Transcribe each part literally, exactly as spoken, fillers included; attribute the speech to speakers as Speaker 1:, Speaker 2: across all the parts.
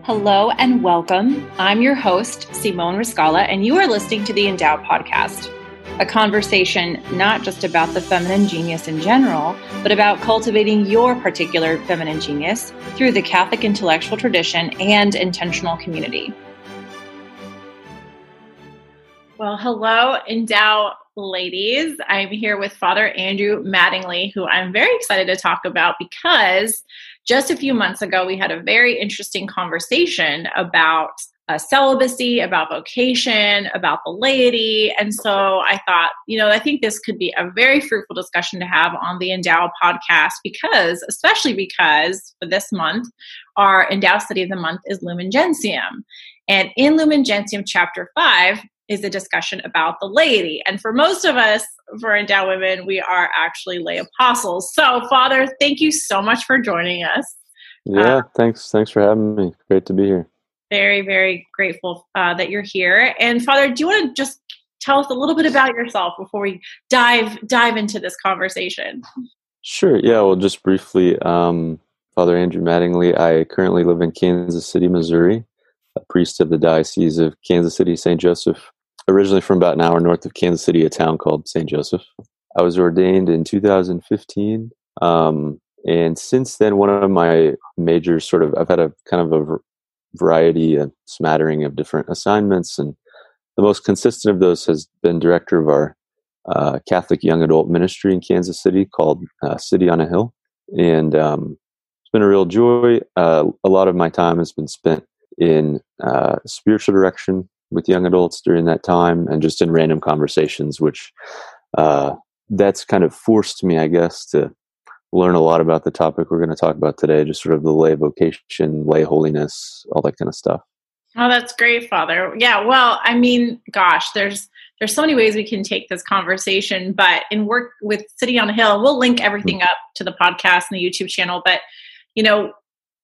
Speaker 1: Hello and welcome. I'm your host, Simone Riscala, and you are listening to the Endow Podcast, a conversation not just about the feminine genius in general, but about cultivating your particular feminine genius through the Catholic intellectual tradition and intentional community. Well, hello, Endow ladies. I'm here with Father Andrew Mattingly, who I'm very excited to talk about because just a few months ago, we had a very interesting conversation about uh, celibacy, about vocation, about the laity. And so I thought, you know, I think this could be a very fruitful discussion to have on the Endow podcast because, especially because for this month, our Endow study of the month is Lumen Gentium. And in Lumen Gentium chapter five, is a discussion about the laity. And for most of us, for Endow women, we are actually lay apostles. So, Father, thank you so much for joining us.
Speaker 2: Yeah,
Speaker 1: uh,
Speaker 2: thanks. Thanks for having me. Great to be here.
Speaker 1: Very, very grateful uh, that you're here. And Father, do you want to just tell us a little bit about yourself before we dive dive into this conversation?
Speaker 2: Sure. Yeah, well, just briefly, um, Father Andrew Mattingly. I currently live in Kansas City, Missouri, a priest of the Diocese of Kansas City, Saint Joseph. Originally from about an hour north of Kansas City, a town called Saint Joseph. I was ordained in two thousand fifteen. Um, and since then, one of my major sort of, I've had a kind of a variety, a smattering of different assignments. And the most consistent of those has been director of our uh, Catholic young adult ministry in Kansas City called uh, City on a Hill. And um, it's been a real joy. Uh, a lot of my time has been spent in uh, spiritual direction with young adults during that time and just in random conversations, which uh, that's kind of forced me, I guess, to learn a lot about the topic we're going to talk about today, just sort of the lay vocation, lay holiness, all that kind of stuff.
Speaker 1: Oh, that's great, Father. Yeah, well, I mean, gosh, there's there's so many ways we can take this conversation, but in work with City on a Hill, we'll link everything mm-hmm. up to the podcast and the YouTube channel, but, you know,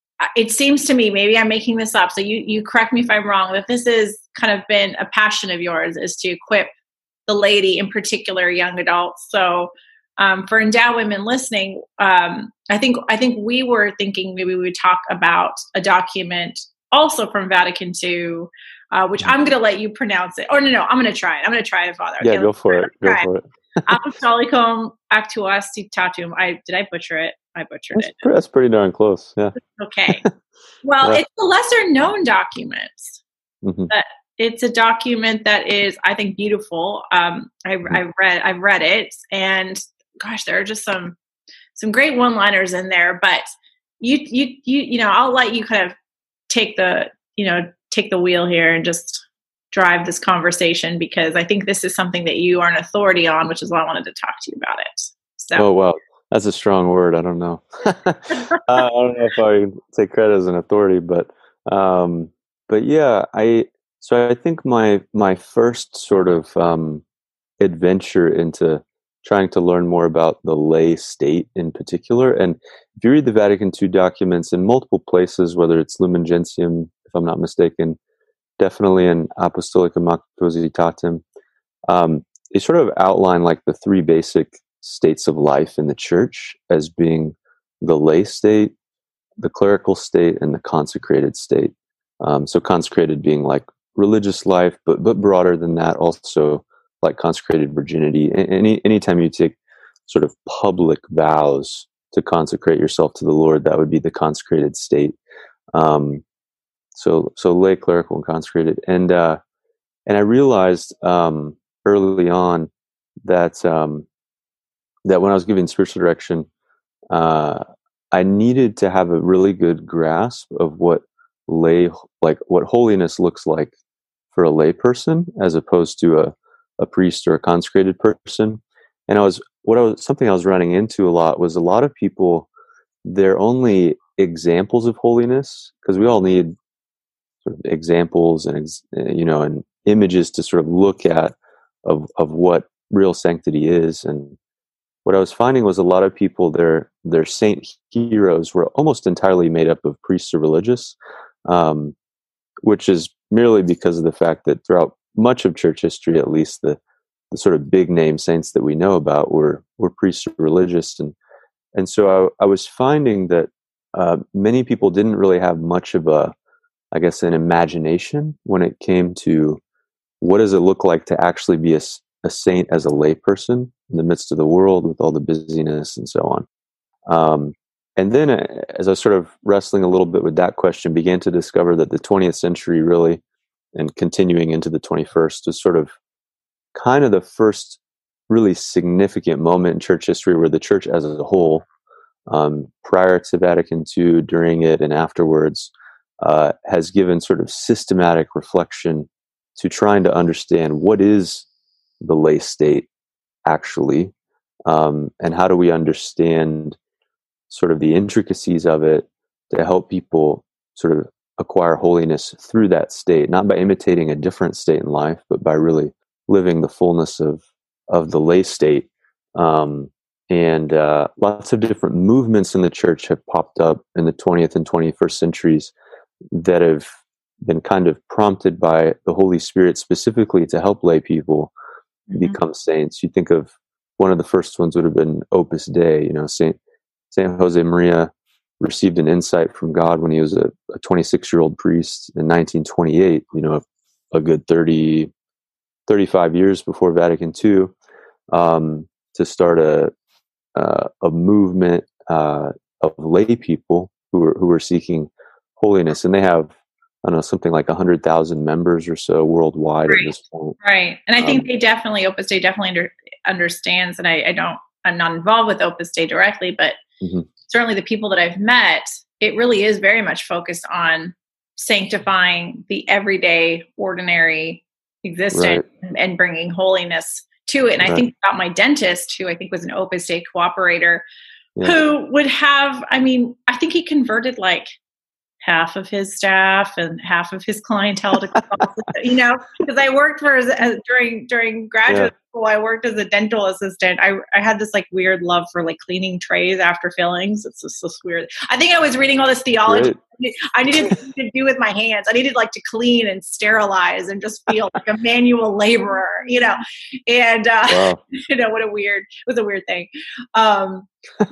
Speaker 1: it seems to me, maybe I'm making this up, so you, you correct me if I'm wrong, that this has kind of been a passion of yours, is to equip the laity, in particular young adults. So um, for Endow women listening, um, I think I think we were thinking maybe we would talk about a document also from Vatican two, uh, which I'm going to let you pronounce it. Or no, no, I'm going to try it. I'm going to try it, Father.
Speaker 2: Yeah,
Speaker 1: okay,
Speaker 2: go for it. Go for it.
Speaker 1: Apostolicum Actuositatum. I did I butcher it? I butchered
Speaker 2: that's
Speaker 1: it.
Speaker 2: Pretty, that's pretty darn close. Yeah.
Speaker 1: Okay. Well, yeah. It's a lesser known document,
Speaker 2: mm-hmm.
Speaker 1: but it's a document that is, I think, beautiful. Um, I,
Speaker 2: mm-hmm.
Speaker 1: I've read, I've read it, and gosh, there are just some some great one-liners in there. But you, you, you, you know, I'll let you kind of take the, you know, take the wheel here and just drive this conversation because I think this is something that you are an authority on, which is why I wanted to talk to you about it. So.
Speaker 2: Oh wow. That's a strong word. I don't know. uh, I don't know if I take credit as an authority, but um, but yeah, I so I think my my first sort of um, adventure into trying to learn more about the lay state in particular, and if you read the Vatican two documents in multiple places, whether it's Lumen Gentium, if I'm not mistaken, definitely in Apostolicum Actuositatem, um, they sort of outline like the three basic states of life in the church as being the lay state, the clerical state, and the consecrated state. Um, so consecrated being like religious life, but but broader than that, also like consecrated virginity. Any anytime you take sort of public vows to consecrate yourself to the Lord, that would be the consecrated state. Um, so so lay, clerical, and consecrated. And uh, and I realized um, early on that. Um, that when I was giving spiritual direction, uh, I needed to have a really good grasp of what lay, like what holiness looks like for a lay person, as opposed to a, a priest or a consecrated person. And I was, what I was, something I was running into a lot was a lot of people, they're only examples of holiness, because we all need sort of examples and, you know, and images to sort of look at of, of what real sanctity is. And what I was finding was a lot of people, their their saint heroes were almost entirely made up of priests or religious, um, which is merely because of the fact that throughout much of church history, at least, the, the sort of big name saints that we know about were were priests or religious, and and so I, I was finding that uh, many people didn't really have much of a I guess, an imagination when it came to what does it look like to actually be a, a saint as a layperson in the midst of the world with all the busyness and so on. Um, and then uh, as I was sort of wrestling a little bit with that question, began to discover that the twentieth century really, and continuing into the twenty-first, was sort of kind of the first really significant moment in church history where the church as a whole, um, prior to Vatican two, during it, and afterwards, uh, has given sort of systematic reflection to trying to understand what is the lay state actually, um, and how do we understand sort of the intricacies of it to help people sort of acquire holiness through that state, not by imitating a different state in life, but by really living the fullness of of the lay state. Um, and uh, lots of different movements in the church have popped up in the twentieth and twenty-first centuries that have been kind of prompted by the Holy Spirit specifically to help lay people mm-hmm. become saints. You think of one of the first ones would have been Opus Dei. You know, Saint Saint Jose Maria received an insight from God when he was a, a twenty-six-year-old priest in nineteen twenty-eight. You know, a good thirty, thirty-five years before Vatican two, um, to start a uh, a movement uh, of lay people who were who were seeking holiness, and they have, I don't know, something like a hundred thousand members or so worldwide
Speaker 1: right.
Speaker 2: at this point.
Speaker 1: Right, and I think
Speaker 2: um,
Speaker 1: they definitely Opus Dei definitely under, understands, and I, I don't, I'm not involved with Opus Dei directly, but mm-hmm. certainly the people that I've met, it really is very much focused on sanctifying the everyday, ordinary existence right. and, and bringing holiness to it. And right. I think about my dentist, who I think was an Opus Dei cooperator, yeah. who would have, I mean, I think he converted like half of his staff and half of his clientele to you know, because I worked for as, as, during during graduate yeah. school, I worked as a dental assistant. I I had this like weird love for like cleaning trays after fillings. It's just so weird. I think I was reading all this theology. Great. I needed to do with my hands. I needed like to clean and sterilize and just feel like a manual laborer, you know. And uh, wow. you know, what a weird it was a weird thing. Um, but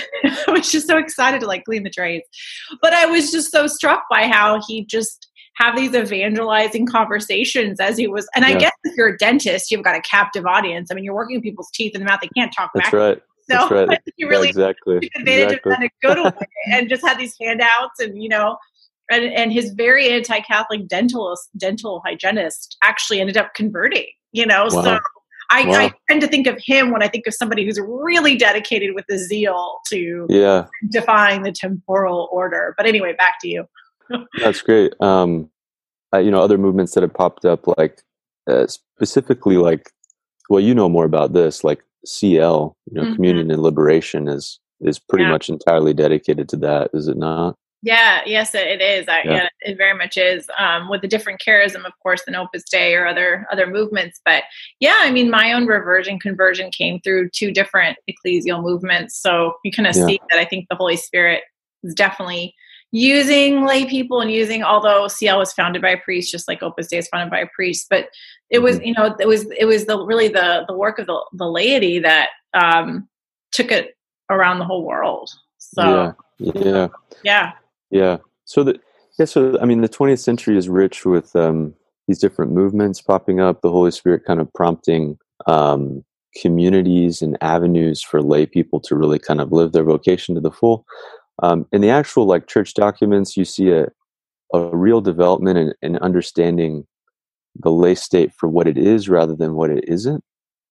Speaker 1: I was just so excited to like clean the trays. But I was just so struck by how he just have these evangelizing conversations as he was. And I yeah. guess if you're a dentist, you've got a captive audience. I mean, you're working people's teeth in the mouth. They can't talk back.
Speaker 2: That's right.
Speaker 1: So
Speaker 2: That's right.
Speaker 1: you really
Speaker 2: yeah, exactly.
Speaker 1: took advantage
Speaker 2: exactly.
Speaker 1: of that in a good way and just had these handouts and, you know, and, and his very anti-Catholic dental dental hygienist actually ended up converting, you know, wow. so I, wow. I tend to think of him when I think of somebody who's really dedicated with the zeal to
Speaker 2: yeah.
Speaker 1: defying the temporal order. But anyway, back to you.
Speaker 2: That's great. Um, uh, you know, other movements that have popped up, like uh, specifically, like, well, you know more about this, like C L, you know, mm-hmm. Communion and Liberation is is pretty yeah. much entirely dedicated to that, is it not?
Speaker 1: Yeah, yes, it is. I,
Speaker 2: yeah.
Speaker 1: yeah, it very much is. Um, with a different charism, of course, than Opus Dei or other other movements. But yeah, I mean, my own reversion conversion came through two different ecclesial movements. So you kind of yeah. see that I think the Holy Spirit is definitely using lay people and using, although C L was founded by a priest, just like Opus Dei is founded by a priest, but it was, you know, it was, it was the really the the work of the, the laity that um, took it around the whole world. So
Speaker 2: yeah, yeah,
Speaker 1: yeah,
Speaker 2: yeah. So the yeah, so I mean, the twentieth century is rich with um, these different movements popping up. The Holy Spirit kind of prompting um, communities and avenues for lay people to really kind of live their vocation to the full. Um, in the actual like church documents, you see a, a real development in, in understanding the lay state for what it is rather than what it isn't.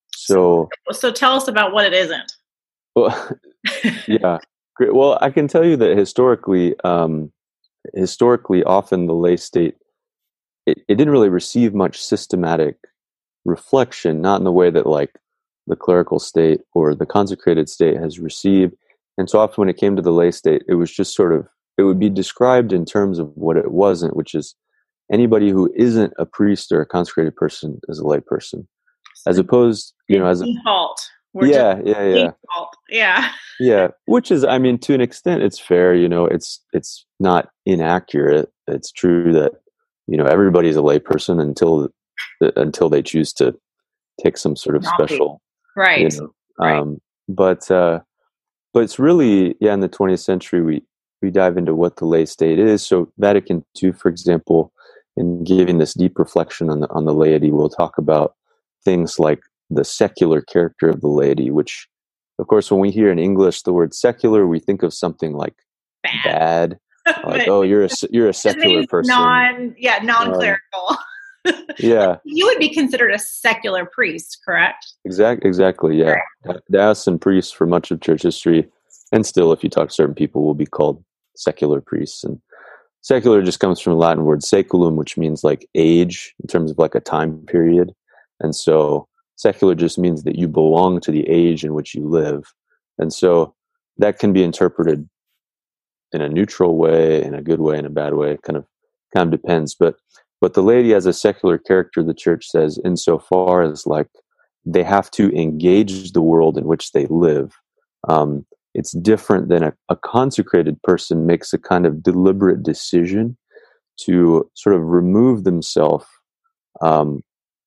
Speaker 2: So,
Speaker 1: so tell us about what it isn't.
Speaker 2: Well, yeah, great. Well, I can tell you that historically, um, historically, often the lay state it, it didn't really receive much systematic reflection, not in the way that like the clerical state or the consecrated state has received. And so often when it came to the lay state, it was just sort of, it would be described in terms of what it wasn't, which is anybody who isn't a priest or a consecrated person is a lay person. As opposed, you know, as a
Speaker 1: default.
Speaker 2: We're yeah, yeah, yeah.
Speaker 1: Default. Yeah.
Speaker 2: Yeah. Which is, I mean, to an extent it's fair, you know, it's it's not inaccurate. It's true that, you know, everybody's a lay person until until they choose to take some sort of
Speaker 1: Not
Speaker 2: special.
Speaker 1: Be. Right.
Speaker 2: You know,
Speaker 1: right.
Speaker 2: Um but uh But it's really, yeah, in the twentieth century, we we dive into what the lay state is. So Vatican two, for example, in giving this deep reflection on the on the laity, we'll talk about things like the secular character of the laity, which, of course, when we hear in English the word secular, we think of something like bad, bad. Like, oh, you're a you're a secular person.
Speaker 1: Non, yeah, non-clerical.
Speaker 2: Um, yeah,
Speaker 1: you would be considered a secular priest, correct?
Speaker 2: Exactly. Exactly. Yeah, right. Diocesan priests for much of church history, and still, if you talk to certain people, will be called secular priests. And secular just comes from the Latin word saeculum, which means like age in terms of like a time period. And so secular just means that you belong to the age in which you live. And so that can be interpreted in a neutral way, in a good way, in a bad way. It kind of kind of depends. But but the laity has a secular character, the church says, insofar as like they have to engage the world in which they live. Um, it's different than a, a consecrated person makes a kind of deliberate decision to sort of remove themselves um,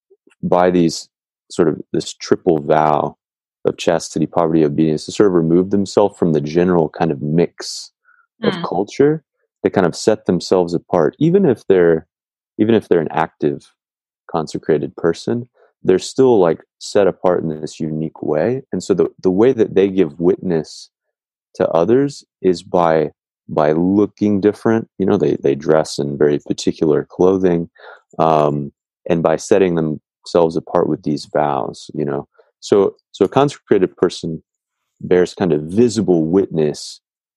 Speaker 2: by these sort of this triple vow of chastity, poverty, obedience, to sort of remove themselves from the general kind of mix of mm. culture, to kind of set themselves apart. Even if they're, even if they're an active consecrated person, they're still like set apart in this unique way. And so the, the way that they give witness to others is by by looking different. You know, they they dress in very particular clothing, um, and by setting themselves apart with these vows. You know, so so a consecrated person bears kind of visible witness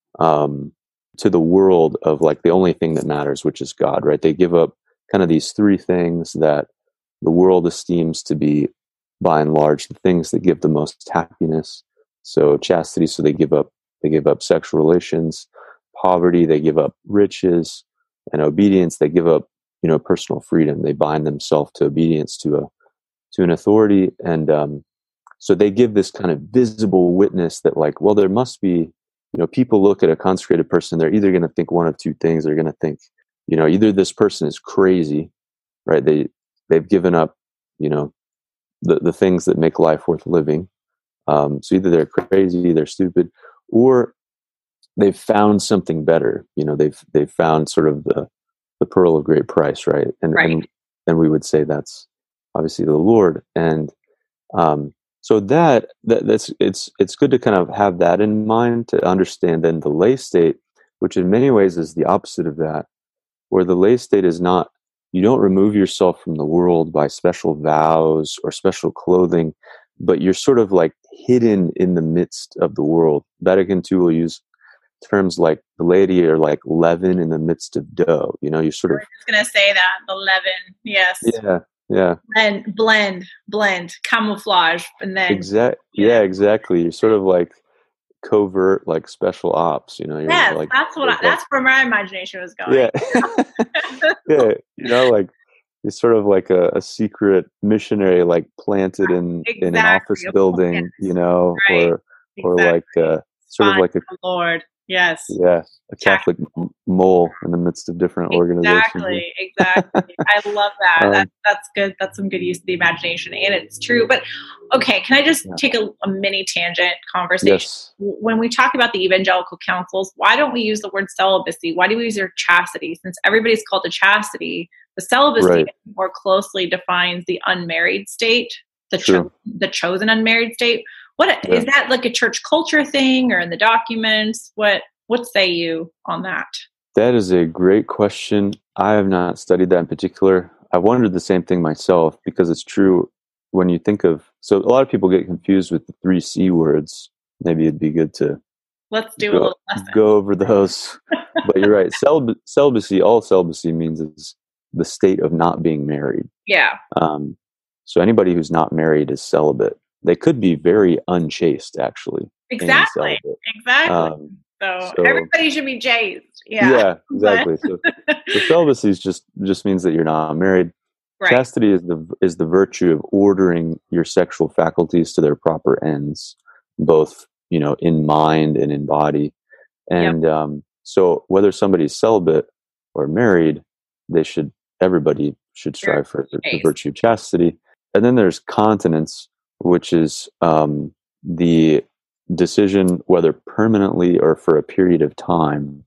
Speaker 2: um, to the world of like the only thing that matters, which is God. Right? They give up kind of these three things that the world esteems to be, by and large, the things that give the most happiness. So chastity, so they give up they give up sexual relations. Poverty, they give up riches. And obedience, they give up, you know, personal freedom. They bind themselves to obedience to a to an authority, and um, so they give this kind of visible witness that, like, well, there must be, you know, people look at a consecrated person, they're either going to think one of two things. They're going to think, you know, either this person is crazy, right? They they've given up, you know, the the things that make life worth living. Um, so either they're crazy, they're stupid, or they've found something better. You know, they've they've found sort of the the pearl of great price, right? And
Speaker 1: right.
Speaker 2: and and we would say that's obviously the Lord. And um, so that, that that's it's it's good to kind of have that in mind, to understand then the lay state, which in many ways is the opposite of that, where the lay state is not, you don't remove yourself from the world by special vows or special clothing, but you're sort of like hidden in the midst of the world. Vatican two will use terms like the laity are like leaven in the midst of dough. You know, you sort of.
Speaker 1: I was just gonna say that, the leaven, yes.
Speaker 2: Yeah, yeah.
Speaker 1: And blend, blend, camouflage, and then.
Speaker 2: Exact. Yeah. yeah, exactly. You're sort of like covert, like special ops. You know. You're
Speaker 1: yes,
Speaker 2: like,
Speaker 1: that's what. I, that's where my imagination was going.
Speaker 2: Yeah. Yeah, you know, like. It's sort of like a, a secret missionary, like planted in, exactly. in an office building, you know, right. or or exactly. like uh, sort Fine. of like a
Speaker 1: Lord, yes,
Speaker 2: yeah, a Catholic m- mole in the midst of different
Speaker 1: exactly.
Speaker 2: organizations.
Speaker 1: Exactly, I love that.
Speaker 2: Um,
Speaker 1: that. That's good. That's some good use of the imagination, and it's true. But okay, can I just
Speaker 2: yeah.
Speaker 1: take a, a mini tangent conversation?
Speaker 2: Yes.
Speaker 1: When we talk about the evangelical councils, why don't we use the word celibacy? Why do we use the word chastity? Since everybody's called to chastity. The celibacy
Speaker 2: right.
Speaker 1: more closely defines the unmarried state, the cho- the chosen unmarried state. What yeah. is that, like a church culture thing, or in the documents? What what say you on that?
Speaker 2: That is a great question. I have not studied that in particular. I wondered the same thing myself, because it's true when you think of. So a lot of people get confused with the three C words. Maybe it'd be good to
Speaker 1: let's do
Speaker 2: go,
Speaker 1: a little lesson.
Speaker 2: Go over those. But you're right. Celib- celibacy. All celibacy means is the state of not being married.
Speaker 1: Yeah.
Speaker 2: Um, so anybody who's not married is celibate. They could be very unchaste, actually.
Speaker 1: Exactly. Exactly. Um, so, so everybody should be chaste. Yeah.
Speaker 2: Yeah. Exactly. so, so celibacy is just just means that you're not married. Right. Chastity is the is the virtue of ordering your sexual faculties to their proper ends, both, you know, in mind and in body. And yep. um, so whether somebody's celibate or married, they should. Everybody should strive for the, the virtue of chastity. And then there's continence, which is um, the decision, whether permanently or for a period of time,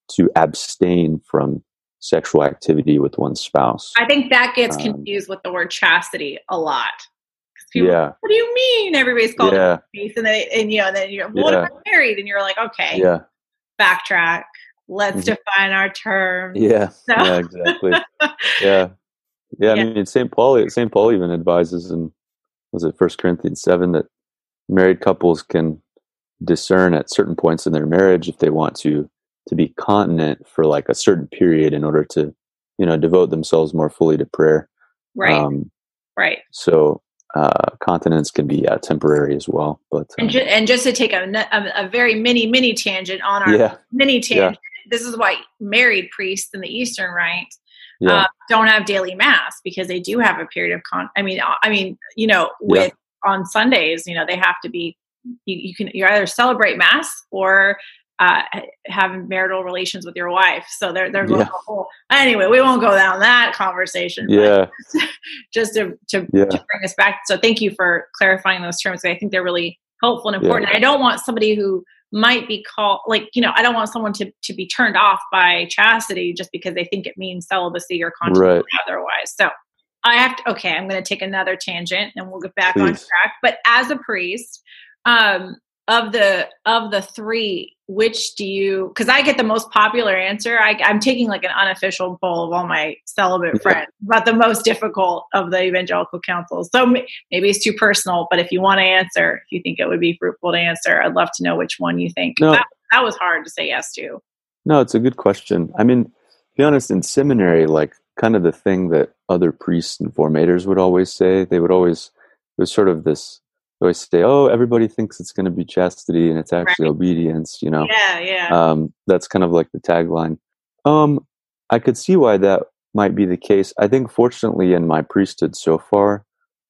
Speaker 2: to abstain from sexual activity with one's spouse.
Speaker 1: I think that gets
Speaker 2: Um,
Speaker 1: confused with the word chastity a lot. People,
Speaker 2: yeah.
Speaker 1: what do you mean? Everybody's called
Speaker 2: Yeah.
Speaker 1: it peace, and then and you know, and then you're well, what
Speaker 2: Yeah.
Speaker 1: if I'm married? And you're like, okay,
Speaker 2: Yeah.
Speaker 1: backtrack. Let's
Speaker 2: Mhm.
Speaker 1: define our terms.
Speaker 2: Yeah.
Speaker 1: So,
Speaker 2: Yeah. Exactly. Yeah. Yeah. I
Speaker 1: Yeah.
Speaker 2: mean, Saint Paul. Saint Paul even advises in was it First Corinthians seven that married couples can discern at certain points in their marriage if they want to to be continent for like a certain period in order to, you know, devote themselves more fully to prayer.
Speaker 1: right,
Speaker 2: Um,
Speaker 1: right.
Speaker 2: so uh, continence can be uh, temporary as well. But
Speaker 1: And,
Speaker 2: um,
Speaker 1: ju- and just to take a, a, a very mini, mini tangent on our
Speaker 2: yeah,
Speaker 1: mini
Speaker 2: yeah,
Speaker 1: tangent, this is why married priests in the Eastern Rite
Speaker 2: yeah,
Speaker 1: uh, don't have daily mass, because they do have a period of con. I mean, I mean, you know, with
Speaker 2: yeah,
Speaker 1: on Sundays, you know, they have to be. You, you can you either celebrate mass or uh, have marital relations with your wife. So there, there's
Speaker 2: yeah,
Speaker 1: a whole. Anyway, we won't go down that conversation.
Speaker 2: yeah,
Speaker 1: But just to to,
Speaker 2: yeah,
Speaker 1: to bring us back. So thank you for clarifying those terms. I think they're really helpful and
Speaker 2: yeah,
Speaker 1: important. I don't want somebody who might be called, like, you know, I don't want someone to, to be turned off by chastity just because they think it means celibacy or continence
Speaker 2: right.
Speaker 1: otherwise. So I have to, okay, I'm going to take another tangent and we'll get back
Speaker 2: Please.
Speaker 1: on track. But as a priest, um, of the, of the three, which do you, cause I get the most popular answer. I, I'm taking like an unofficial poll of all my celibate
Speaker 2: Yeah.
Speaker 1: friends, but the most difficult of the evangelical councils. So maybe it's too personal, but if you want to answer, if you think it would be fruitful to answer, I'd love to know which one you think.
Speaker 2: No.
Speaker 1: That, that was hard to say yes to.
Speaker 2: No, it's a good question. I mean, to be honest, in seminary, like kind of the thing that other priests and formators would always say, they would always, there's sort of this, they always say, oh, everybody thinks it's going to be chastity and it's actually
Speaker 1: Right.
Speaker 2: obedience, you know?
Speaker 1: Yeah, yeah.
Speaker 2: Um, that's kind of like the tagline. Um, I could see why that might be the case. I think fortunately in my priesthood so far,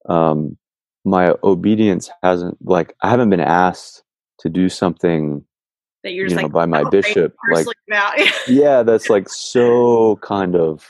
Speaker 2: um, my obedience hasn't, like, I haven't been asked to do something
Speaker 1: That you're
Speaker 2: you
Speaker 1: just
Speaker 2: know,
Speaker 1: like,
Speaker 2: by my
Speaker 1: oh,
Speaker 2: bishop, like,
Speaker 1: about.
Speaker 2: yeah, that's like so kind of,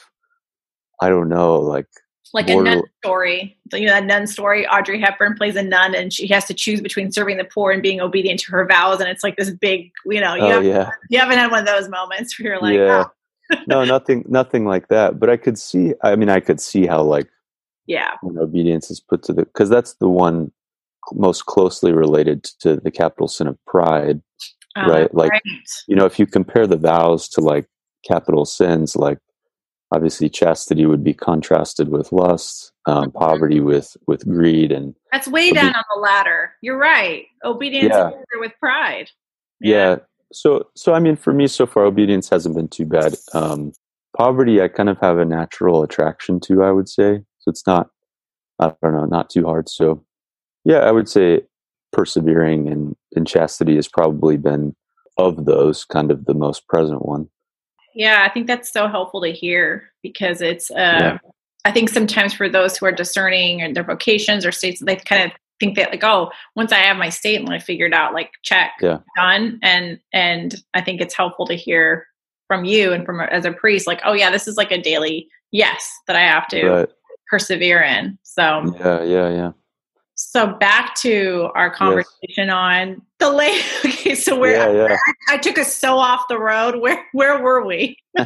Speaker 2: I don't know, like,
Speaker 1: Like
Speaker 2: border-
Speaker 1: a nun story. So, you know, that nun story, Audrey Hepburn plays a nun and she has to choose between serving the poor and being obedient to her vows. And it's like this big, you know, you,
Speaker 2: oh
Speaker 1: haven't,
Speaker 2: yeah,
Speaker 1: you haven't had one of those moments where you're like,
Speaker 2: yeah,
Speaker 1: oh.
Speaker 2: no, nothing, nothing like that. But I could see, I mean, I could see how like,
Speaker 1: yeah,
Speaker 2: when obedience is put to the, because that's the one most closely related to the capital sin of pride,
Speaker 1: uh,
Speaker 2: right? Like,
Speaker 1: right.
Speaker 2: you know, if you compare the vows to like capital sins, like obviously chastity would be contrasted with lust, um, mm-hmm. poverty with with greed, and
Speaker 1: that's way down on the ladder. You're right. Obedience
Speaker 2: yeah.
Speaker 1: is with pride.
Speaker 2: Yeah. yeah. So so I mean, for me so far, obedience hasn't been too bad. Um, poverty, I kind of have a natural attraction to, I would say. So it's not, I don't know, not too hard. So yeah, I would say persevering in, in chastity has probably been, of those, kind of the most present one.
Speaker 1: Yeah, I think that's so helpful to hear because it's, uh,
Speaker 2: yeah.
Speaker 1: I think sometimes for those who are discerning and their vocations or states, they kind of think that like, oh, once I have my state and I figured out, like, check,
Speaker 2: yeah.
Speaker 1: done. And, and I think it's helpful to hear from you and from as a priest, like, oh yeah, this is like a daily yes that I have to
Speaker 2: right.
Speaker 1: persevere in. So
Speaker 2: yeah, yeah, yeah.
Speaker 1: So back to our conversation yes. on the lake. Okay, so where
Speaker 2: yeah, yeah.
Speaker 1: I, I took us so off the road. Where where were we?
Speaker 2: uh,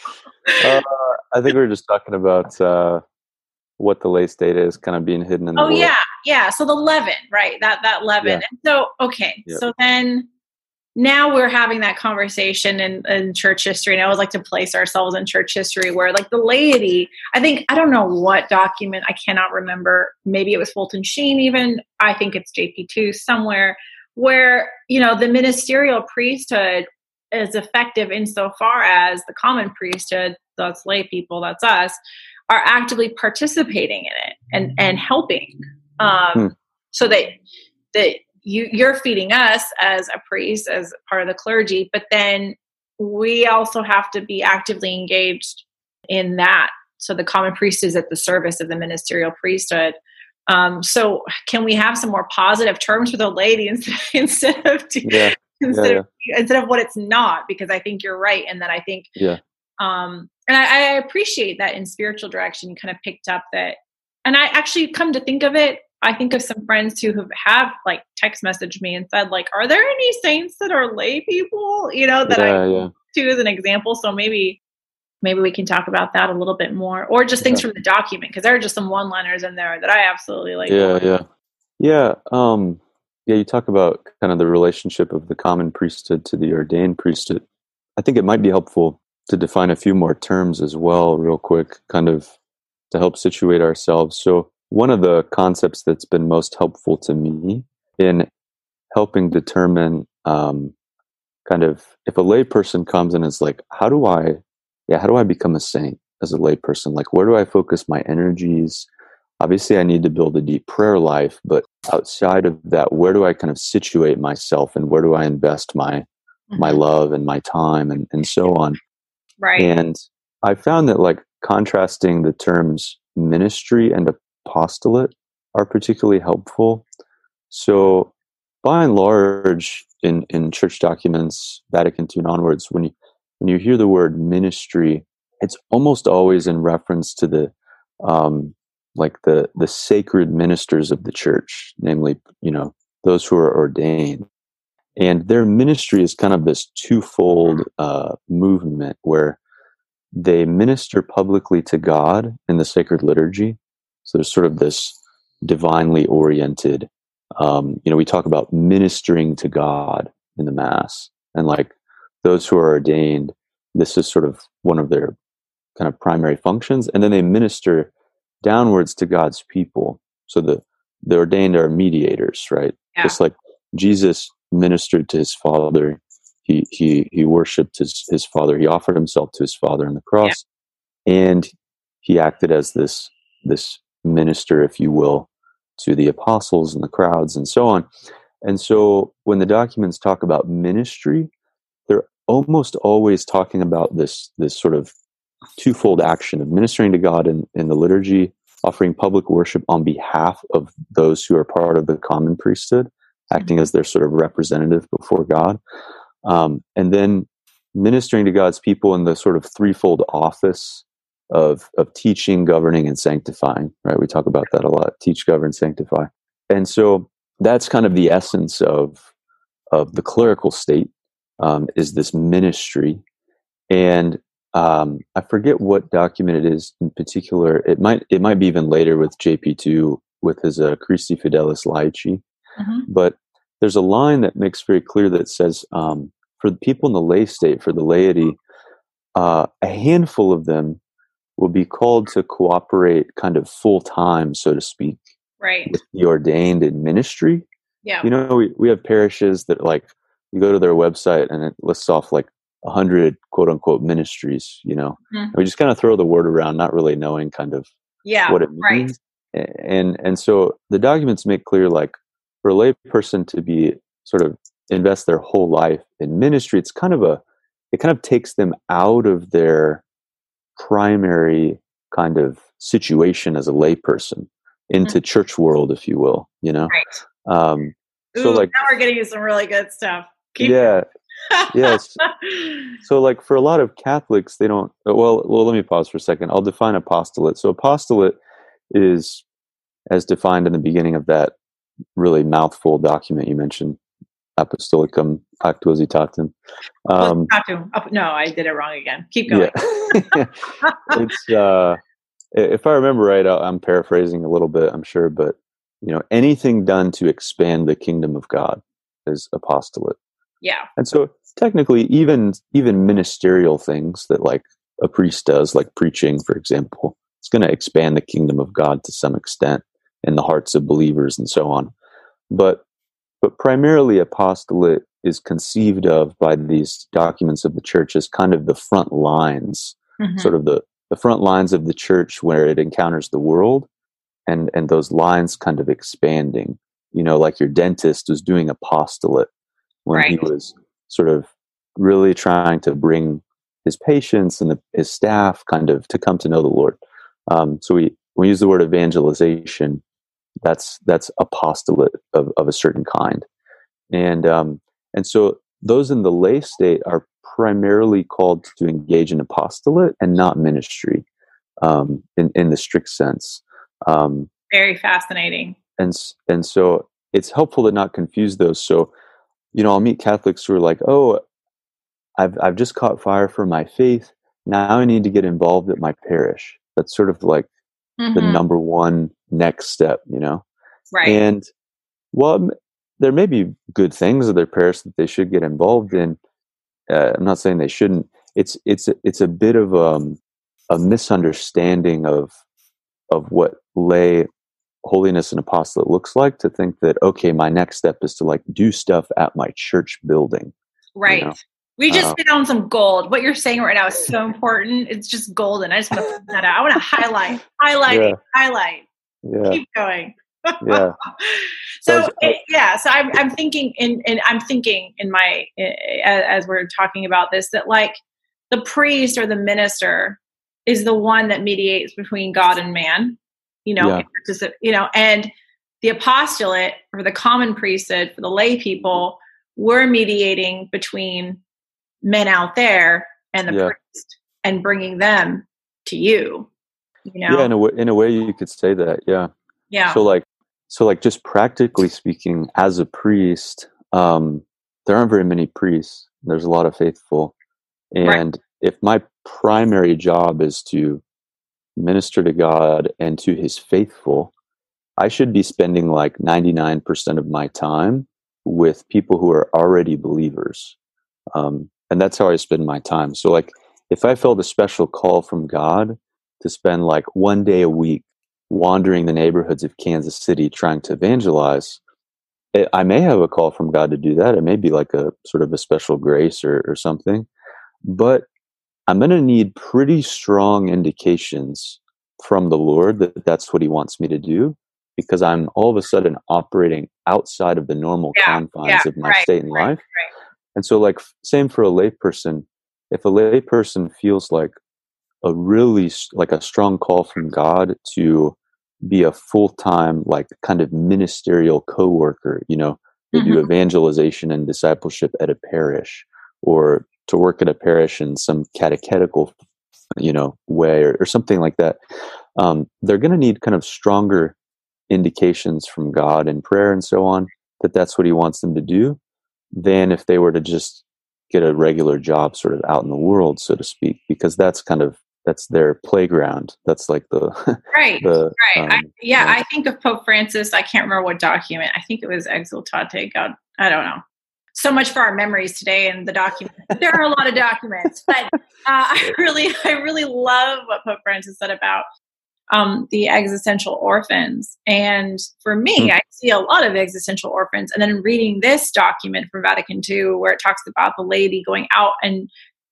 Speaker 2: I think we were just talking about uh, what the lay state is, kind of being hidden in the
Speaker 1: Oh
Speaker 2: world.
Speaker 1: yeah, yeah. So the leaven, right? That that leaven.
Speaker 2: Yeah.
Speaker 1: And so okay, yep. So then now we're having that conversation in, in church history, and I always like to place ourselves in church history where, like, the laity, I think, I don't know what document, I cannot remember, maybe it was Fulton Sheen even, I think it's J P two somewhere, where, you know, the ministerial priesthood is effective insofar as the common priesthood, that's lay people, that's us, are actively participating in it and, and helping. Um, hmm. So that, that, You, you're feeding us as a priest, as part of the clergy, but then we also have to be actively engaged in that. So the common priest is at the service of the ministerial priesthood. Um, so can we have some more positive terms for the laity instead, instead of
Speaker 2: yeah.
Speaker 1: instead
Speaker 2: yeah,
Speaker 1: of yeah. instead of what it's not? Because I think you're right, and that I think
Speaker 2: yeah.
Speaker 1: Um, and I, I appreciate that in spiritual direction you kind of picked up that. And I actually come to think of it, I think of some friends who have, have like text messaged me and said, like, are there any saints that are lay people? You know, that
Speaker 2: yeah,
Speaker 1: I,
Speaker 2: yeah.
Speaker 1: too as an example. So maybe maybe we can talk about that a little bit more, or just things
Speaker 2: Yeah.
Speaker 1: from the document, because there are just some one-liners in there that I absolutely like.
Speaker 2: Yeah, yeah. Yeah, um, yeah, you talk about kind of the relationship of the common priesthood to the ordained priesthood. I think it might be helpful to define a few more terms as well, real quick, kind of to help situate ourselves. So, one of the concepts that's been most helpful to me in helping determine um, kind of if a layperson comes and is like, how do I, yeah, how do I become a saint as a layperson? Like, where do I focus my energies? Obviously, I need to build a deep prayer life, but outside of that, where do I kind of situate myself and where do I invest my mm-hmm. my love and my time and, and so on?
Speaker 1: Right.
Speaker 2: And I found that like contrasting the terms ministry and apostolate are particularly helpful. So by and large, in, in church documents, Vatican two and onwards, when you when you hear the word ministry, it's almost always in reference to the um, like the the sacred ministers of the church, namely, you know, those who are ordained. And their ministry is kind of this twofold uh, movement where they minister publicly to God in the sacred liturgy. So there's sort of this divinely oriented, um, you know, we talk about ministering to God in the Mass. And like those who are ordained, this is sort of one of their kind of primary functions. And then they minister downwards to God's people. So the, the ordained are mediators, right?
Speaker 1: Yeah.
Speaker 2: Just like Jesus ministered to his Father. He he he worshipped his, his Father. He offered himself to his Father on the cross. Yeah. And he acted as this this minister, if you will, to the apostles and the crowds and so on. And so when the documents talk about ministry, they're almost always talking about this this sort of twofold action of ministering to God in, in the liturgy, offering public worship on behalf of those who are part of the common priesthood, acting as their sort of representative before God. Um, and then ministering to God's people in the sort of threefold office of of teaching, governing, and sanctifying, right? We talk about that a lot, teach, govern, sanctify. And so that's kind of the essence of, of the clerical state, um, is this ministry. And um, I forget what document it is in particular. It might it might be even later with J P two with his uh, Christi Fidelis Laici. Mm-hmm. But there's a line that makes very clear that says, um, for the people in the lay state, for the laity, uh, a handful of them will be called to cooperate kind of full time, so to speak,
Speaker 1: right,
Speaker 2: with the ordained in ministry.
Speaker 1: Yeah.
Speaker 2: You know, we, we have parishes that like, you go to their website and it lists off like a hundred quote unquote ministries, you know, mm-hmm. we just kind of throw the word around, not really knowing kind of
Speaker 1: yeah,
Speaker 2: what it means. Right. And, and so the documents make clear, like for a lay person to be sort of invest their whole life in ministry, it's kind of a, it kind of takes them out of their primary kind of situation as a lay person into mm-hmm. church world, if you will, you know?
Speaker 1: Right.
Speaker 2: Um,
Speaker 1: Ooh,
Speaker 2: so like,
Speaker 1: now we're getting you some really good stuff. Keep
Speaker 2: yeah. Yes. So like for a lot of Catholics, they don't, well, well, let me pause for a second. I'll define apostolate. So apostolate is as defined in the beginning of that really mouthful document you mentioned, Apostolicum Actuositatem. Um,
Speaker 1: no, I did it wrong again. Keep going.
Speaker 2: Yeah. It's, uh, if I remember right, I'm paraphrasing a little bit, I'm sure, but you know, anything done to expand the kingdom of God is apostolate.
Speaker 1: Yeah.
Speaker 2: And so technically even even ministerial things that like a priest does, like preaching, for example, it's going to expand the kingdom of God to some extent in the hearts of believers and so on. But but primarily apostolate is conceived of by these documents of the church as kind of the front lines, mm-hmm. sort of the, the front lines of the church where it encounters the world, and, and those lines kind of expanding. You know, like your dentist was doing apostolate when right. he was sort of really trying to bring his patients and the, his staff kind of to come to know the Lord. Um, so we, we use the word evangelization. That's that's apostolate of, of a certain kind. And um, and so those in the lay state are primarily called to engage in apostolate and not ministry um, in, in the strict sense. Um,
Speaker 1: Very fascinating.
Speaker 2: And, and so it's helpful to not confuse those. So, you know, I'll meet Catholics who are like, oh, I've I've just caught fire for my faith. Now I need to get involved at my parish. That's sort of like the
Speaker 1: Mm-hmm.
Speaker 2: number one next step, you know?
Speaker 1: Right.
Speaker 2: And well, m- there may be good things of their parish that they should get involved in. Uh, I'm not saying they shouldn't. It's it's a- it's a bit of um, a misunderstanding of of what lay holiness and apostolate looks like, to think that, okay, my next step is to like do stuff at my church building.
Speaker 1: Right.
Speaker 2: You know?
Speaker 1: We just
Speaker 2: Uh,
Speaker 1: hit on some gold. What you're saying right now is so important. It's just golden. I just want to put that out. I want to highlight, highlight,
Speaker 2: Yeah.
Speaker 1: it, highlight.
Speaker 2: yeah,
Speaker 1: Keep going.
Speaker 2: yeah.
Speaker 1: So
Speaker 2: So I-
Speaker 1: it, yeah, so I'm I'm thinking in and I'm thinking in my as, as we're talking about this, that like the priest or the minister is the one that mediates between God and man, you know,
Speaker 2: Yeah.
Speaker 1: just, you know, and the apostolate or the common priesthood for the lay people, we're mediating between men out there and the
Speaker 2: Yeah.
Speaker 1: priest and bringing them to you, you know?
Speaker 2: Yeah, in a way, in a way, you could say that. Yeah.
Speaker 1: Yeah.
Speaker 2: So like, so like, just practically speaking, as a priest, um, there aren't very many priests. There's a lot of faithful,
Speaker 1: Right.
Speaker 2: and if my primary job is to minister to God and to His faithful, I should be spending like ninety-nine percent of my time with people who are already believers. Um, and that's how I spend my time. So, like, if I felt a special call from God to spend like one day a week wandering the neighborhoods of Kansas City trying to evangelize, it, I may have a call from God to do that. It may be like a sort of a special grace or, or something. But I'm going to need pretty strong indications from the Lord that that's what He wants me to do, because I'm all of a sudden operating outside of the normal
Speaker 1: Yeah,
Speaker 2: confines
Speaker 1: yeah,
Speaker 2: of my
Speaker 1: right,
Speaker 2: state in
Speaker 1: right,
Speaker 2: life.
Speaker 1: right.
Speaker 2: And so, like, same for a layperson. If a layperson feels like a really s- like a strong call from God to be a full time, like, kind of ministerial coworker, you know, they do
Speaker 1: Mhm.
Speaker 2: evangelization and discipleship at a parish, or to work at a parish in some catechetical, you know, way, or, or something like that. Um, they're going to need kind of stronger indications from God in prayer and so on that that's what He wants them to do, than if they were to just get a regular job sort of out in the world, so to speak, because that's kind of that's their playground. That's like the
Speaker 1: Right,
Speaker 2: the
Speaker 1: right. I,
Speaker 2: um,
Speaker 1: yeah,
Speaker 2: yeah.
Speaker 1: I think of Pope Francis. I can't remember what document. I think it was Exultate. God, I don't know. So much for our memories today and the document. There are a lot of documents, but uh, I really, I really love what Pope Francis said about um, the existential orphans. And for me,
Speaker 2: Hmm.
Speaker 1: I see a lot of existential orphans. And then reading this document from Vatican two, where it talks about the laity going out and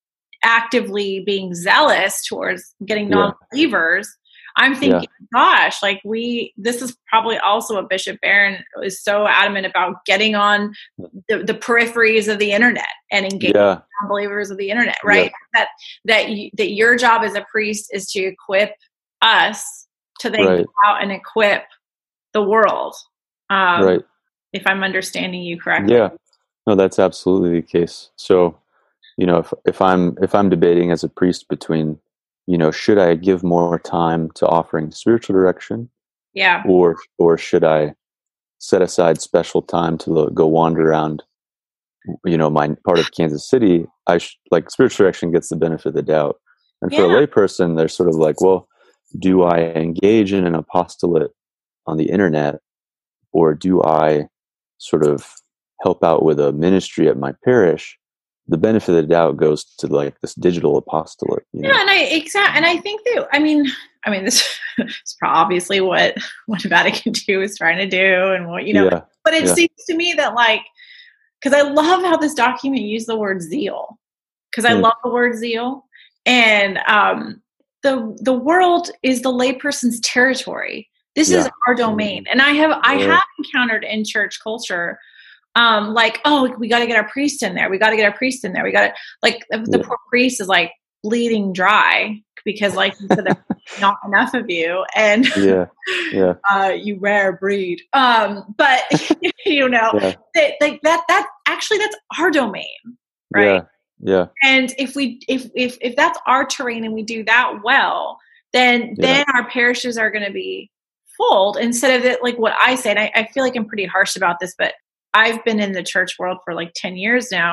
Speaker 1: actively being zealous towards getting
Speaker 2: Yeah.
Speaker 1: non-believers, I'm
Speaker 2: Yeah.
Speaker 1: thinking, gosh, like we, this is probably also what Bishop Barron is so adamant about, getting on the, the peripheries of the internet and engaging
Speaker 2: Yeah.
Speaker 1: non-believers of the internet, right? That, that, you, that your job as a priest is to equip us to then
Speaker 2: Right.
Speaker 1: go out and equip the world. Um,
Speaker 2: Right.
Speaker 1: If I'm understanding you correctly.
Speaker 2: Yeah. No, that's absolutely the case. So, you know, if if I'm if I'm debating as a priest between, you know, should I give more time to offering spiritual direction,
Speaker 1: Yeah.
Speaker 2: or or should I set aside special time to lo- go wander around, you know, my part of Kansas City? I sh- like spiritual direction gets the benefit of the doubt, and for
Speaker 1: Yeah.
Speaker 2: a layperson, they're sort of like, well, do I engage in an apostolate on the internet, or do I sort of help out with a ministry at my parish? The benefit of the doubt goes to like this digital apostolate, you know?
Speaker 1: Yeah, and I exact, and I think that I mean, I mean, this is obviously what what Vatican two is trying to do, and what you know.
Speaker 2: Yeah,
Speaker 1: But it
Speaker 2: yeah.
Speaker 1: seems to me that, like, because I love how this document used the word zeal, because I
Speaker 2: Hmm.
Speaker 1: love the word zeal, and um, the the world is the layperson's territory. This is
Speaker 2: Yeah.
Speaker 1: our domain, and I have I
Speaker 2: Yeah.
Speaker 1: have encountered in church culture. Um, like, oh, we got to get our priest in there. We got to get our priest in there. We got to, like, the, the
Speaker 2: Yeah.
Speaker 1: poor priest is like bleeding dry because, like you said, there's not enough of you, and
Speaker 2: Yeah, yeah,
Speaker 1: uh, you rare breed. Um, but you know,
Speaker 2: yeah,
Speaker 1: that, like that, that actually that's our domain, right?
Speaker 2: yeah, yeah,
Speaker 1: And if we, if if if that's our terrain and we do that well, then
Speaker 2: yeah,
Speaker 1: then our parishes are going to be full, instead of it, like what I say. And I, I feel like I'm pretty harsh about this, but I've been in the church world for like ten years now.